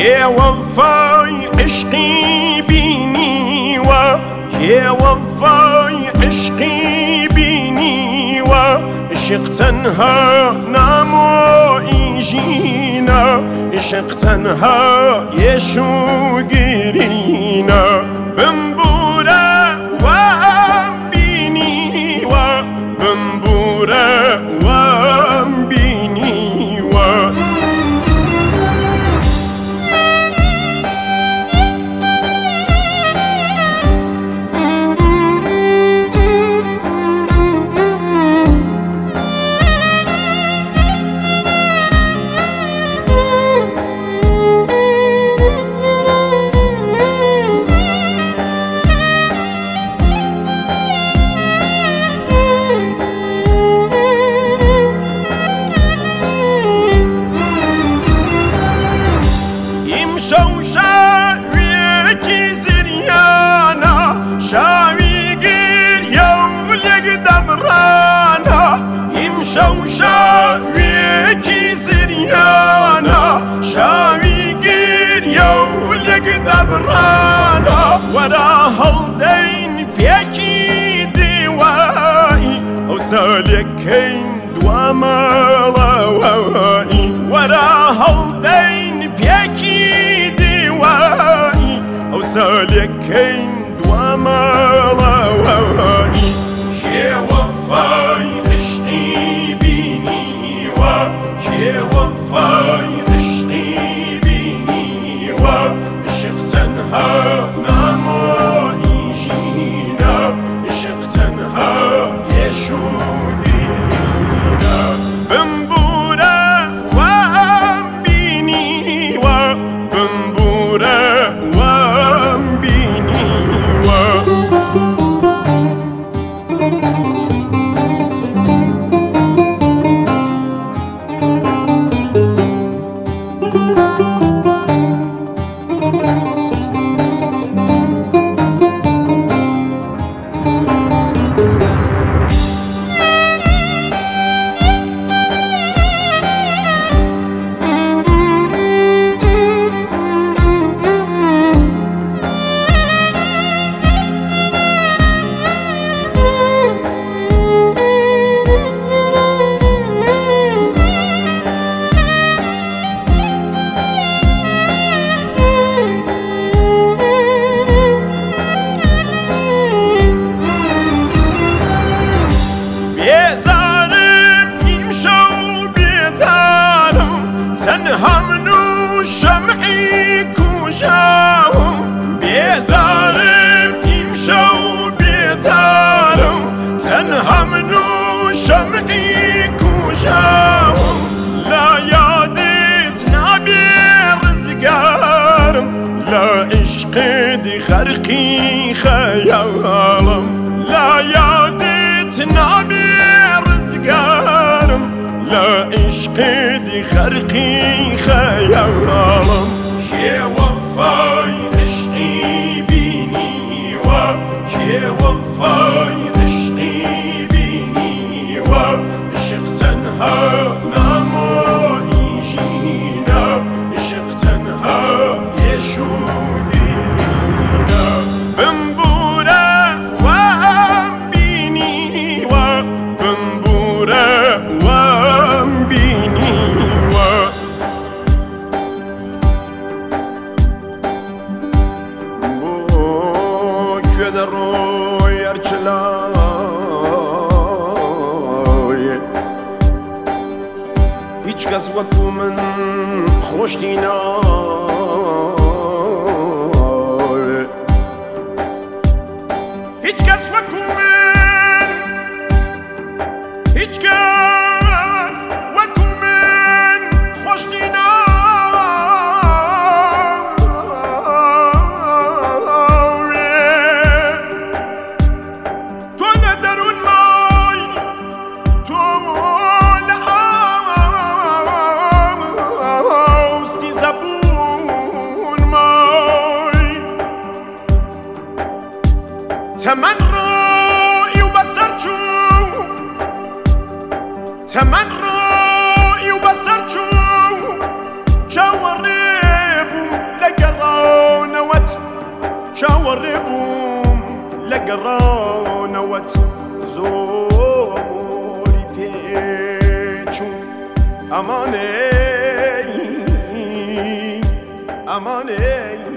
يا وفاي عشقي بيني يا وفاي عشقي بيني عشق تنها نامو يجينا عشق تنها يشو قرينا بنبورة وبيني بنبورة وبيني شاويكي زريانا شاوي قير يولق دبرانا يمشو شاويكي زريانا شاوي قير يولق دبرانا ورا هالدين بيكي دوائي او سالكين دواما لوائي ورا هالدين بيكي او سالكين دواما لوائي يا وفاي عشقي بيني يا وفاي عشقي بيني عشق تنها نامو يجينا عشق تنها يشو دينا بنبورة وبيني بنبورة تنها منو شمعي كوشاهم بيزارم يمشو بيزارم تنها منو شمعي كوشاهم لا يادتنا برزقارم لا عشق دي خرقي خيالم لا يادتنا برزقارم لا عشق دي خرقي خيالم يا وفاي عشقي بيني يا وفاي عشقي بيني عشق تنها نامو يجينا عشق تنها يشو دينا بنبورة وبيني بنبورة روی ارچلای هیچ کس وکو من خوش دینای هیچ کس وکو من هیچ کس وکو من خوش دینای تمن رأي وبصرتشو تمن رأي وبصرتشو جواري گرانوت زوری پیچون امانه